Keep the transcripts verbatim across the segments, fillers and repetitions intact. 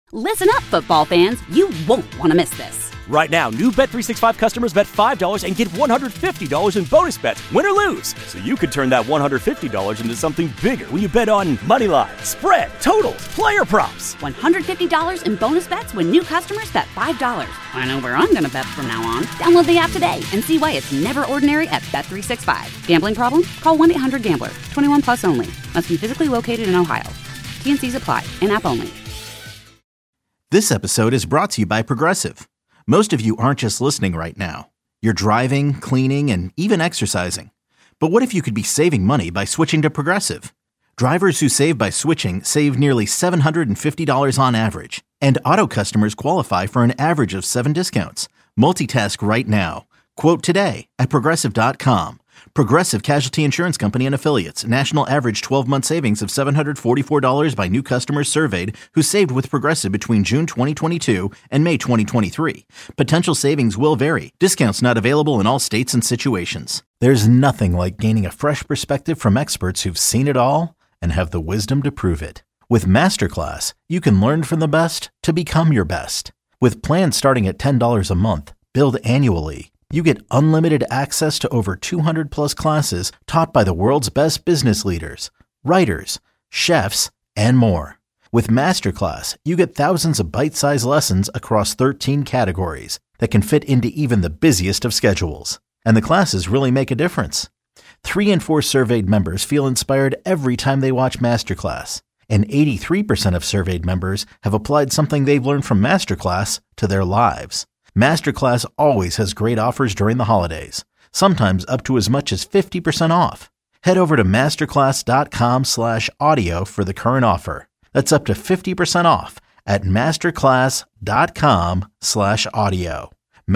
Listen up, football fans. You won't want to miss this. Right now, new Bet three sixty-five customers bet five dollars and get one hundred fifty dollars in bonus bets, win or lose. So you could turn that one hundred fifty dollars into something bigger when you bet on money line, spread, totals, player props. one hundred fifty dollars in bonus bets when new customers bet five dollars. I know where I'm going to bet from now on. Download the app today and see why it's never ordinary at Bet three sixty-five. Gambling problem? Call one eight hundred gambler. twenty-one plus only. Must be physically located in Ohio. T N Cs apply. In-app only. This episode is brought to you by Progressive. Most of you aren't just listening right now. You're driving, cleaning, and even exercising. But what if you could be saving money by switching to Progressive? Drivers who save by switching save nearly seven hundred fifty dollars on average. And auto customers qualify for an average of seven discounts. Multitask right now. Quote today at Progressive dot com. Progressive Casualty Insurance Company and Affiliates. National average twelve-month savings of seven hundred forty-four dollars by new customers surveyed who saved with Progressive between June twenty twenty-two and May twenty twenty-three. Potential savings will vary. Discounts not available in all states and situations. There's nothing like gaining a fresh perspective from experts who've seen it all and have the wisdom to prove it. With Masterclass, you can learn from the best to become your best. With plans starting at ten dollars a month, billed annually, you get unlimited access to over two hundred plus classes taught by the world's best business leaders, writers, chefs, and more. With Masterclass, you get thousands of bite-sized lessons across thirteen categories that can fit into even the busiest of schedules. And the classes really make a difference. Three in four surveyed members feel inspired every time they watch Masterclass. And eighty-three percent of surveyed members have applied something they've learned from Masterclass to their lives. Masterclass always has great offers during the holidays, sometimes up to as much as fifty percent off. Head over to masterclass.com slash audio for the current offer. That's up to fifty percent off at masterclass.com slash audio.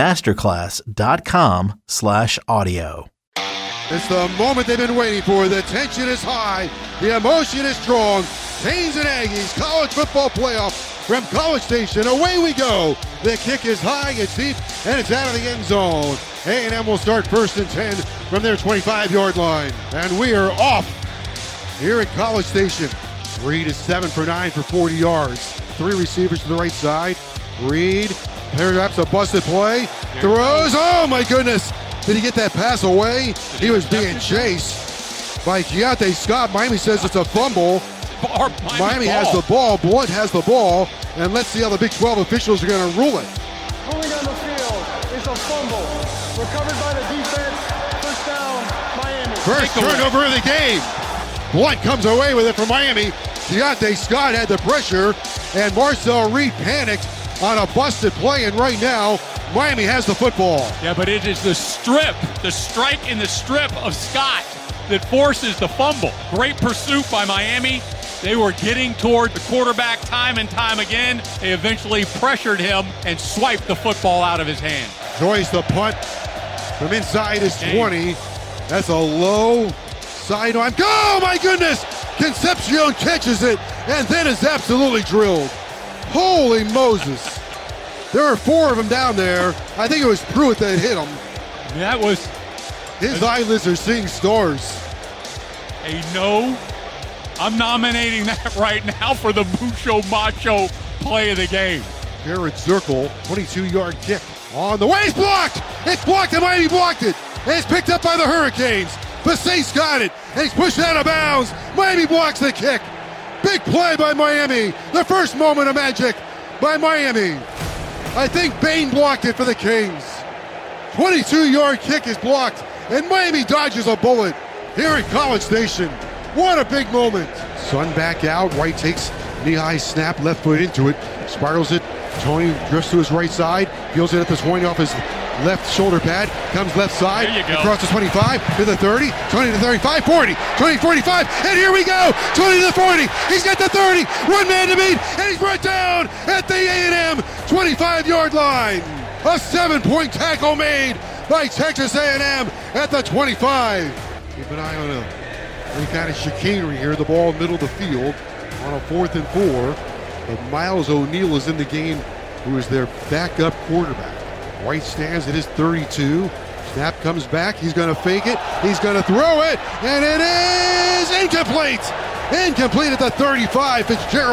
Masterclass.com slash audio. It's the moment they've been waiting for. The tension is high. The emotion is strong. Canes and Aggies college football playoff from College Station. Away we go. The kick is high, it's deep, and it's out of the end zone. A and M will start first and ten from their twenty-five-yard line. And we are off here at College Station. Reed is seven for nine for forty yards. Three receivers to the right side. Reed, perhaps a busted play. Throws. Oh, my goodness. Did he get that pass away? He was being chased by Keontae Scott. Miami says it's a fumble. Miami has the ball. Blunt has the ball. And let's see how the Big twelve officials are going to rule it. Pulling on the field is a fumble. Recovered by the defense. First down, Miami. First turnover of the game. Blunt comes away with it from Miami. Keontae Scott had the pressure. And Marcel Reed panicked on a busted play. And right now, Miami has the football. Yeah, but it is the strip, the strike in the strip of Scott that forces the fumble. Great pursuit by Miami. They were getting toward the quarterback time and time again. They eventually pressured him and swiped the football out of his hand. Joyce the punt from inside his twenty. That's a low sidearm. Oh my goodness! Concepcion catches it and then is absolutely drilled. Holy Moses. There are four of them down there. I think it was Pruitt that hit him. That was... His eyelids are seeing stars. A no... I'm nominating that right now for the Mucho Macho play of the game. Jared Zirkle, twenty-two-yard kick. On the way, it's blocked! It's blocked, and Miami blocked it! And it's picked up by the Hurricanes. Basace got it, and he's pushed out of bounds. Miami blocks the kick. Big play by Miami. The first moment of magic by Miami. I think Bain blocked it for the Kings. twenty-two-yard kick is blocked, and Miami dodges a bullet here at College Station. What a big moment. Sun back out. White takes knee-high snap, left foot into it. Spirals it. Tony drifts to his right side. Feels it at the twenty off his left shoulder pad. Comes left side. There you go. Across the twenty-five to the thirty. twenty to thirty-five. forty. twenty forty-five. And here we go. twenty to forty. He's got the thirty. One man to beat. And he's brought down at the A and M twenty-five-yard line. A seven-point tackle made by Texas A and M at the twenty-five. Keep an eye on him. Any kind of chicanery here. The ball middle of the field on a fourth and four. But Miles O'Neill is in the game, who is their backup quarterback. White stands at his thirty-two. Snap comes back. He's going to fake it. He's going to throw it. And it is incomplete. Incomplete at the thirty-five. Fitzgerald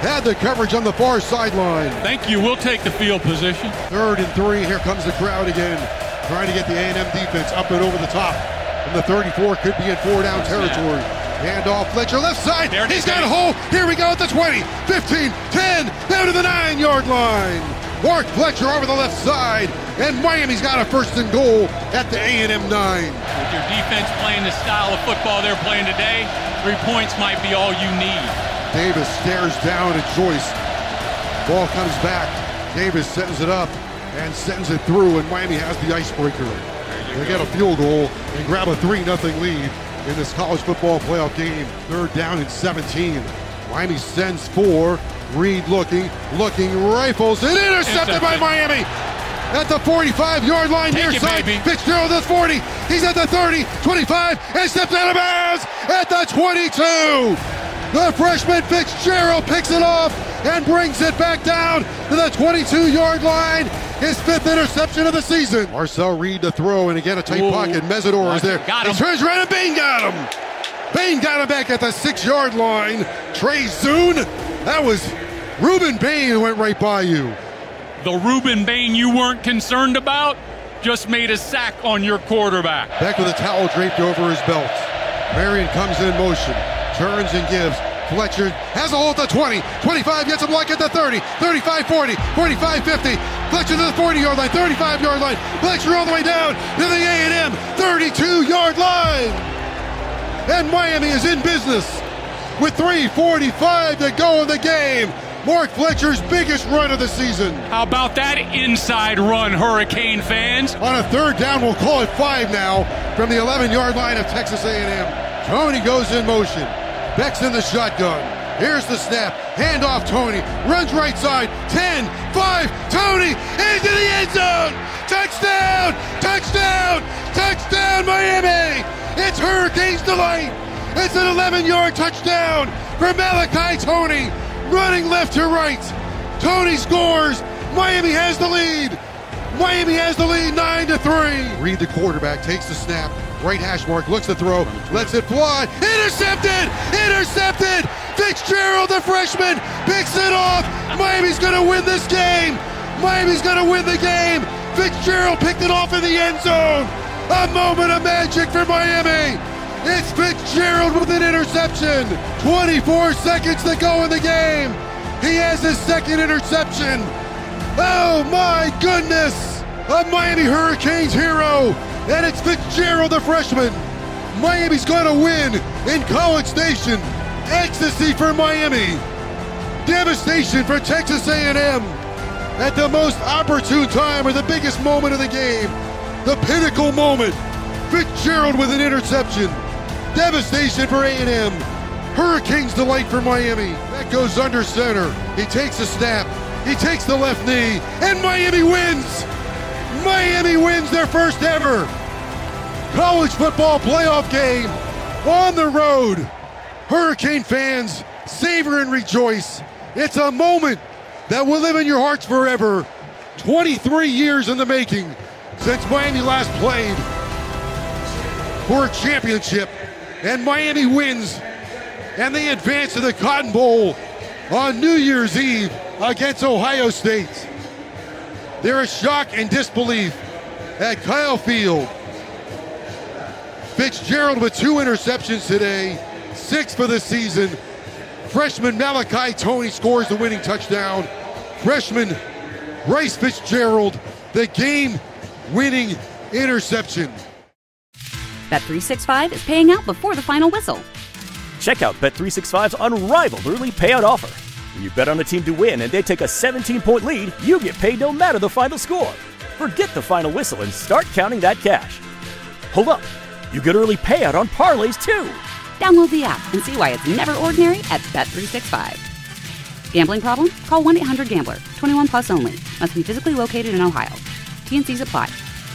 had the coverage on the far sideline. Thank you. We'll take the field position. Third and three. Here comes the crowd again, trying to get the A and M defense up and over the top. From the thirty-four, could be in four-down territory. Hand off Fletcher, left side. There He's got a hole. Here we go at the twenty, fifteen, ten, down to the nine-yard line. Mark Fletcher over the left side, and Miami's got a first and goal at the A and M nine. With your defense playing the style of football they're playing today, three points might be all you need. Davis stares down at Joyce. Ball comes back. Davis sends it up and sends it through, and Miami has the icebreaker. They get a field goal and grab a three nothing lead in this college football playoff game. Third down and seventeen. Miami sends four. Reed looking, looking, rifles, and intercepted by Miami at the forty-five-yard line near side. Fitzgerald at forty. He's at the thirty, twenty-five, and steps out of bounds at the twenty-two. The freshman Fitzgerald picks it off and brings it back down to the twenty-two-yard line. His fifth interception of the season. Marcel Reed to throw, and again a tight Ooh. pocket. Mesidor is there. Got him. He turns around and Bain got him. Bain got him back at the six-yard line. Trey Zoon. That was Ruben Bain who went right by you. The Ruben Bain you weren't concerned about just made a sack on your quarterback. Back with a towel draped over his belt. Marion comes in motion, turns and gives. Fletcher has a hole at the twenty, twenty-five, gets a block at the thirty, thirty-five, forty, forty-five, fifty. Fletcher to the forty-yard line, thirty-five-yard line. Fletcher all the way down to the A and M thirty-two-yard line. And Miami is in business with three forty-five to go in the game. Mark Fletcher's biggest run of the season. How about that inside run, Hurricane fans? On a third down, we'll call it five now from the eleven-yard line of Texas A and M. Tony goes in motion. Beck's in the shotgun. Here's the snap. Hand off Tony. Runs right side. ten, five, Tony into the end zone. Touchdown! Touchdown! Touchdown, Miami! It's Hurricanes delight. It's an eleven-yard touchdown for Malachi Tony. Running left to right. Tony scores. Miami has the lead. Miami has the lead nine to three. Reed, the quarterback, takes the snap. Right hash mark, looks to throw, lets it fly. Intercepted! Intercepted! Fitzgerald, the freshman, picks it off. Miami's going to win this game. Miami's going to win the game. Fitzgerald picked it off in the end zone. A moment of magic for Miami. It's Fitzgerald with an interception. twenty-four seconds to go in the game. He has his second interception. Oh my goodness! A Miami Hurricanes hero. And it's Fitzgerald, the freshman. Miami's going to win in College Station. Ecstasy for Miami. Devastation for Texas A and M. At the most opportune time, or the biggest moment of the game. The pinnacle moment. Fitzgerald with an interception. Devastation for A and M. Hurricanes delight for Miami. That goes under center. He takes a snap. He takes the left knee. And Miami wins. Miami wins their first ever college football playoff game on the road. Hurricane fans, savor and rejoice. It's a moment that will live in your hearts forever. twenty-three years in the making since Miami last played for a championship. And Miami wins. And they advance to the Cotton Bowl on New Year's Eve against Ohio State. There is shock and disbelief at Kyle Field. Fitzgerald with two interceptions today, six for the season. Freshman Malachi Tony scores the winning touchdown. Freshman Bryce Fitzgerald, the game-winning interception. Bet three sixty-five is paying out before the final whistle. Check out Bet three sixty-five's unrivaled early payout offer. When you bet on a team to win and they take a seventeen-point lead, you get paid no matter the final score. Forget the final whistle and start counting that cash. Hold up. You get early payout on parlays, too. Download the app and see why it's never ordinary at Bet three sixty-five. Gambling problem? Call one eight hundred gambler. twenty-one plus only. Must be physically located in Ohio. T and C's apply.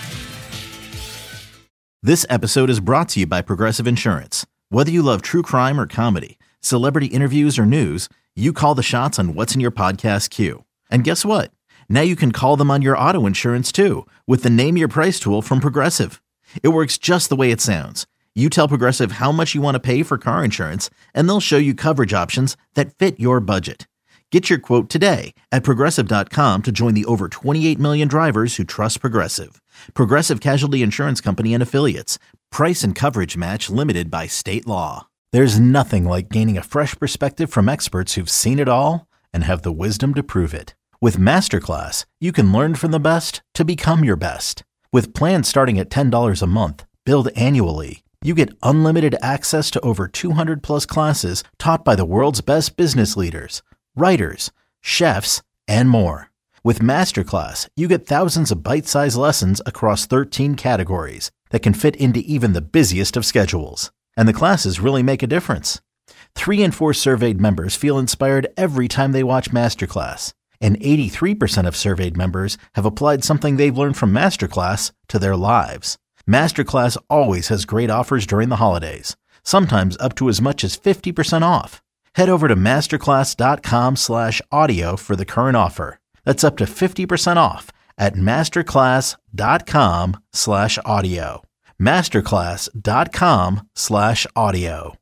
This episode is brought to you by Progressive Insurance. Whether you love true crime or comedy, celebrity interviews or news, you call the shots on what's in your podcast queue. And guess what? Now you can call them on your auto insurance too with the Name Your Price tool from Progressive. It works just the way it sounds. You tell Progressive how much you want to pay for car insurance, and they'll show you coverage options that fit your budget. Get your quote today at Progressive dot com to join the over twenty-eight million drivers who trust Progressive. Progressive Casualty Insurance Company and Affiliates. Price and coverage match limited by state law. There's nothing like gaining a fresh perspective from experts who've seen it all and have the wisdom to prove it. With Masterclass, you can learn from the best to become your best. With plans starting at ten dollars a month, billed annually, you get unlimited access to over two hundred plus classes taught by the world's best business leaders, writers, chefs, and more. With Masterclass, you get thousands of bite-sized lessons across thirteen categories that can fit into even the busiest of schedules. And the classes really make a difference. Three in four surveyed members feel inspired every time they watch Masterclass. And eighty-three percent of surveyed members have applied something they've learned from Masterclass to their lives. Masterclass always has great offers during the holidays, sometimes up to as much as fifty percent off. Head over to masterclass.com slash audio for the current offer. That's up to fifty percent off at masterclass.com slash audio. Masterclass.com slash audio.